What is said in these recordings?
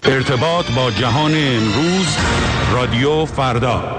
ارتباط با جهان امروز، رادیو فردا.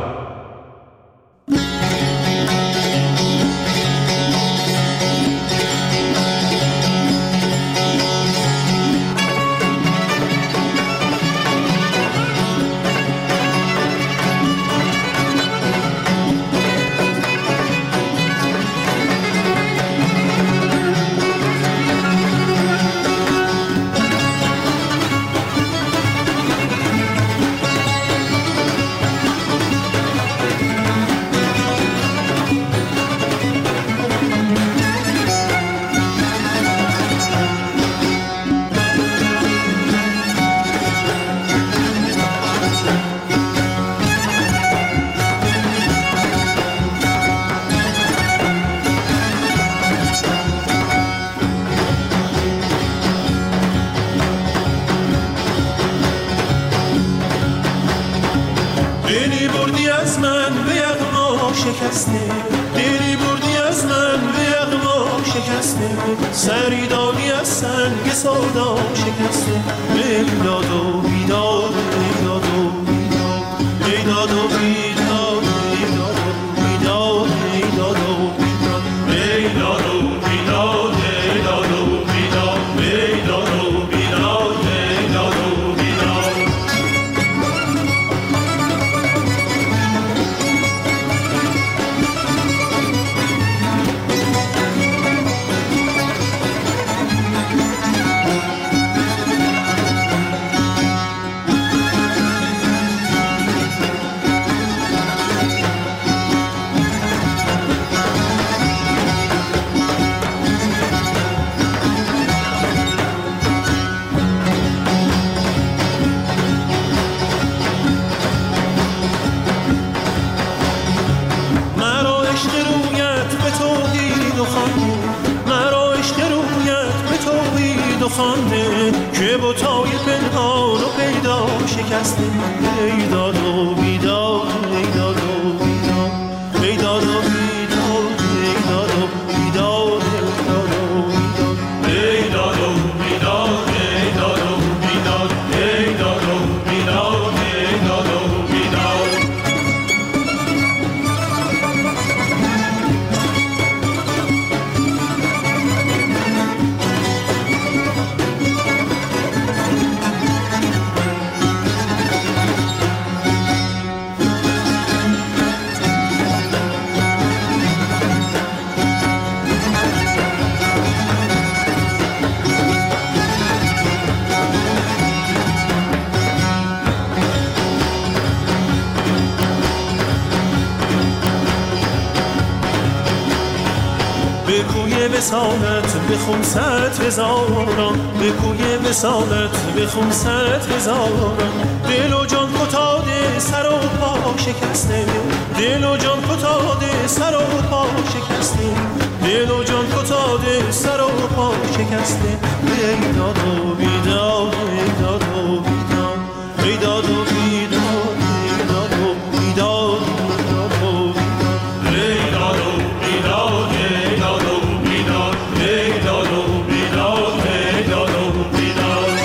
دلی بردی از من به یغما شکسته، سری دادی از سنگ سودا شکسته. ای داد و بیداد، ای داد و بیداد، ای داد و بیداد، ای داد و بیداد، ای داد و بیداد، ای داد و بیداد، ای داد و بیداد، ای داد و بیداد، ای داد و بیداد. خانده که بتای پنهان و پیدا شکسته. ای داد و بیداد، ای داد و بیداد، ای داد و بیداد، ای داد و بیداد، ای داد و بیداد، ای داد و بیداد، ای داد و بیداد، ای داد و بیداد. به کوی وصالت بخون صد هزاران، به کوی وصالت بخون صد هزاران. دل و جان فتاده سر و پا شکسته، دل و جان فتاده سر و پا شکسته، دل و جان فتاده سر و پا شکسته. ای داد و بیداد، ای داد و بیداد، ای داد و بیداد، ای داد و بیداد، ای داد و بیداد، ای داد و بیداد، ای داد و بیداد، ای داد و بیداد.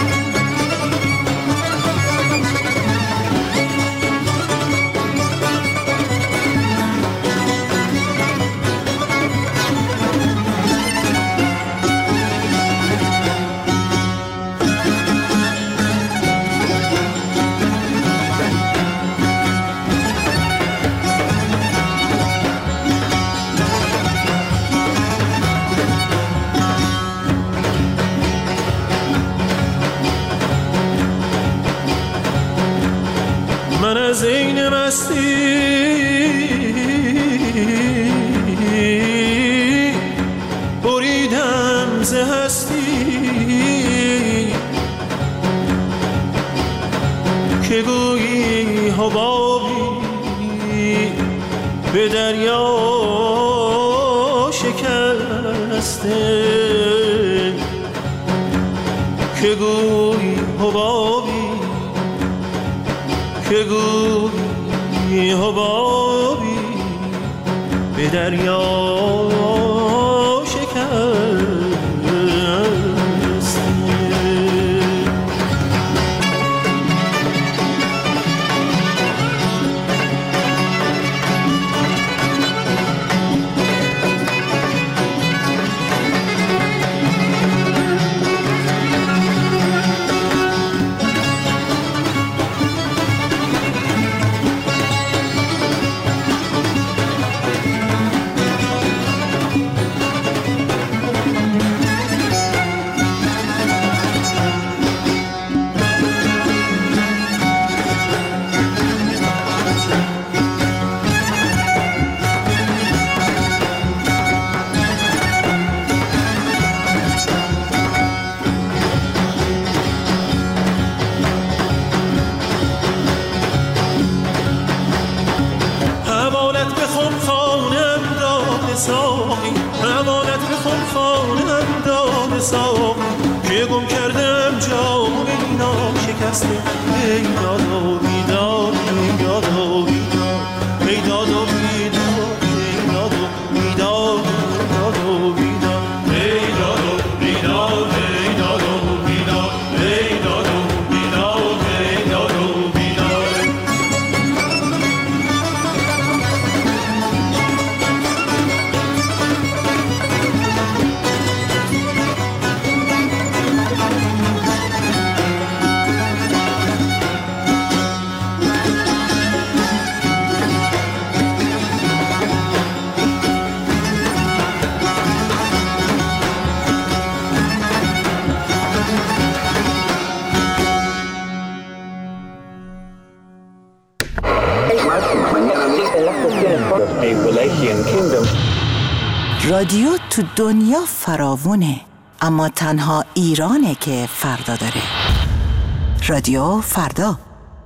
من از این مستی بریدم ز هستی، که گویی حبابی به دریا شکسته، که گویی حبابی، که گویی حبابی به دریا شکسته. ساقی که گم کردم جام اینا شکسته. ای دادا بیدار، ای دادا بیدار، ای دادا بیدار، ای دادا بیدار، دادا بیدار، ای دادا بیدار، ای دادا بیدار، ای دادا بیدار، ای دادا بیدار. رادیو تو دنیا فراوونه، اما تنها ایرانه که فردا داره. رادیو فردا.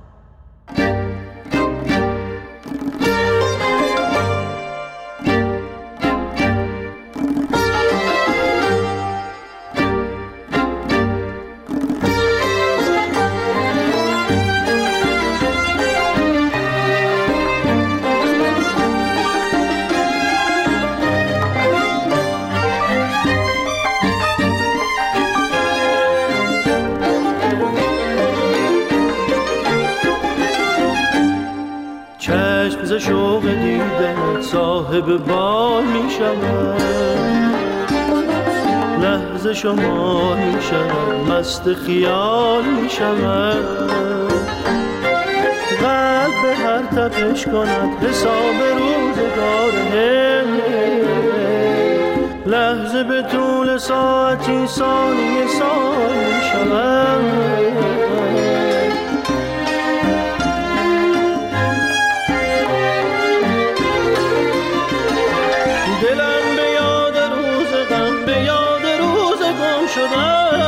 ز شوق دیدن صاحب بال می شود، لحظه شما می شود، مست خیال می شود. قلب هر تپش کند حساب روزگار، لحظه به طول ساعتی ثانیه سال می شود. دلم به یاد روز غم، به یاد روز گم شدن،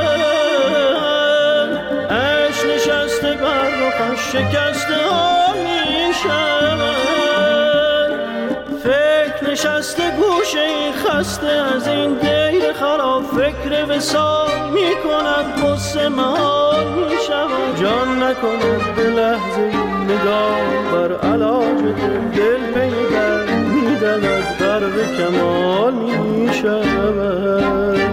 عشق نشسته بر رخش شکسته ها می شود. فکر نشسته گوشه این خسته از این دیر خراب، فکر وصال می کند قصه محال می شود. جان نکند به لحظه نگاه بر علاج دل پیدر می دلد غرق کمال می شود.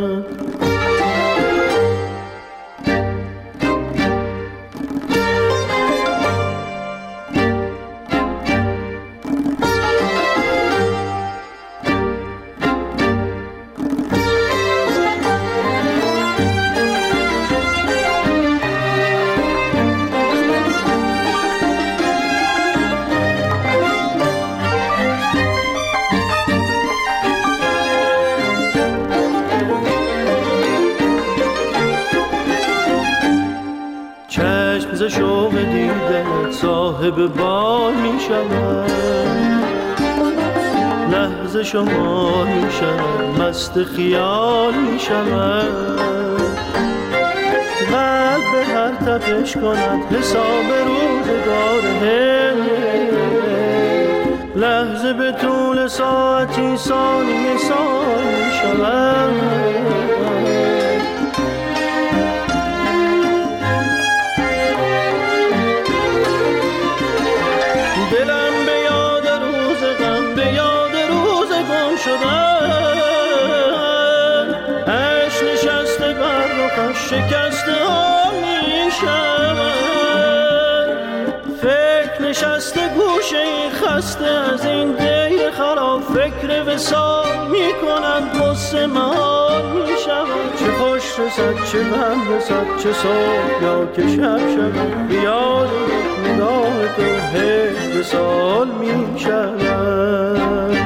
ز شوق دیدن صاحب بال می شود، لحظه شما می شود، مست خیال می شود. قلب هر تپش کند حساب روزگار، لحظه به طول ساعتی ثانیه سال می شود. دلم به یاد روز غم، به یاد روز گم شدن، عشق نشسته بر رخش شکسته ها می شود. فکر نشسته گوشه این خسته از این دیر خراب، فکر وصال می کند قصه محال می شود. چه خوش رسد چه غم رسد، چه صبح یا که شب شود، بیاد نگاه تو هی وصال می شود.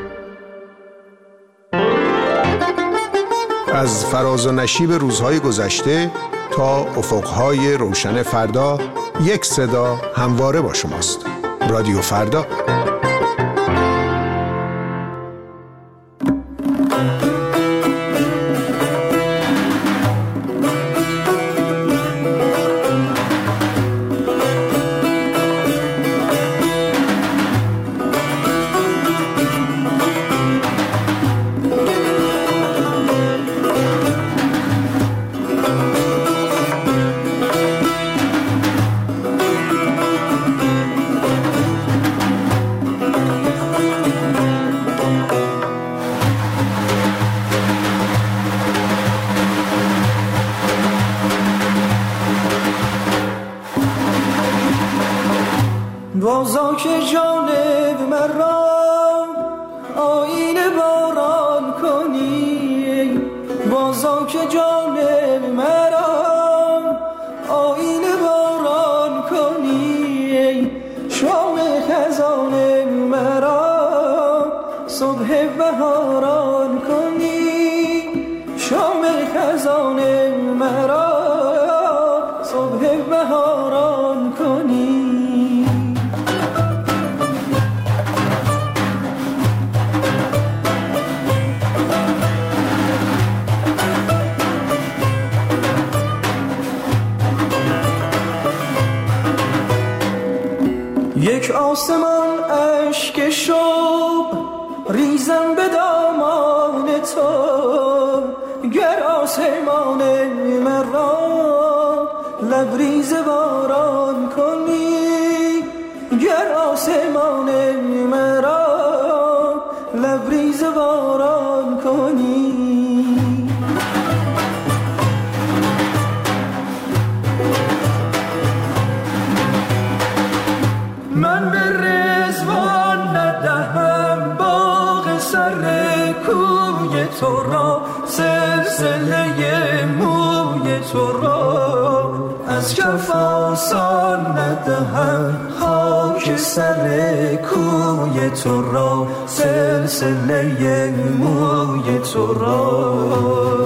از فراز و نشیب روزهای گذشته تا افقهای روشن فردا، یک صدا همواره با شماست. رادیو فردا. بازا که جانب مرا آیین باران کنی، بازا که جانب مرا آیین باران کنی، شام خزان مرا صبح بهاران کنی، شام خزان مرا صبح بهاران کنی. یک آسمان اشک شوق ریزم به دامان تو، گر آسمان مرا لبریز باران کنی، گر آسمان مرا لبریز باران کنی. من به رضوان ندهم باغ سر کوی تو را، سلسله موی تو را از کف آسان ندهم، خاک سر کوی تو را سلسله موی تو را.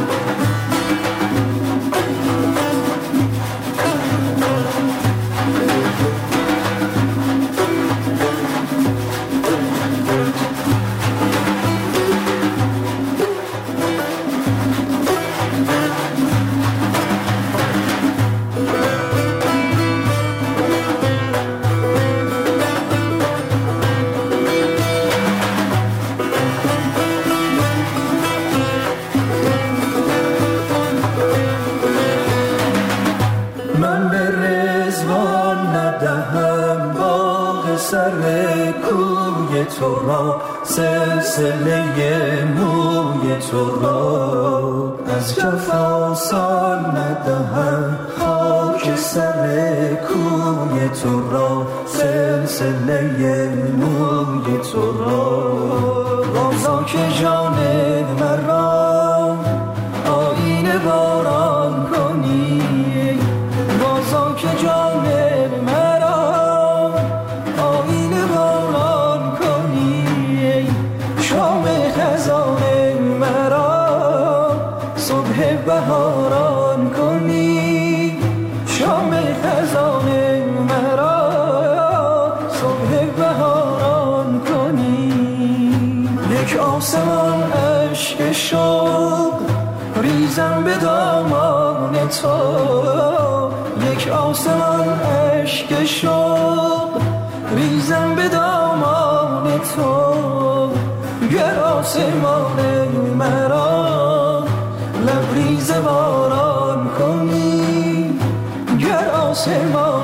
من به رضوان ندهم باغ سر کوی تو را، سلسله موی تو را از کف آسان ندهم، خاک سر کوی تو را سلسله موی تو را. بازا که جانب مرا آیین باران کنی، بازا که جانب مرا آیین باران کنی، شام خزان مرا صبح بهاران کنی، شام خزان مرا صبح بهاران کنی. یک آسمان اشک شوق ریزم به دامان تو، یک آسمان اشک شوق ریزم به دامان تو، گر آسمان مرا لبریز باران کنی، گر آسمان